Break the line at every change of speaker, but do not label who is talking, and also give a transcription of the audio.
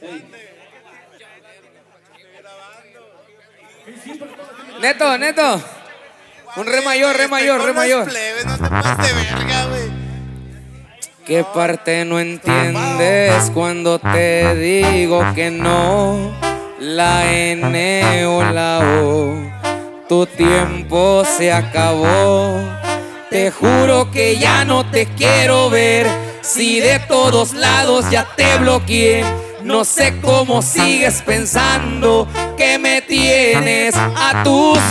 Neto, Neto. Un re mayor, re mayor, re mayor.
Plebes, no te pases de verga, güey.
¿Qué parte no entiendes cuando te digo que no? La N o la O, tu tiempo se acabó. Te juro que ya no te quiero ver. Si de todos lados ya te bloqueé, no sé cómo sigues pensando que me tienes a tus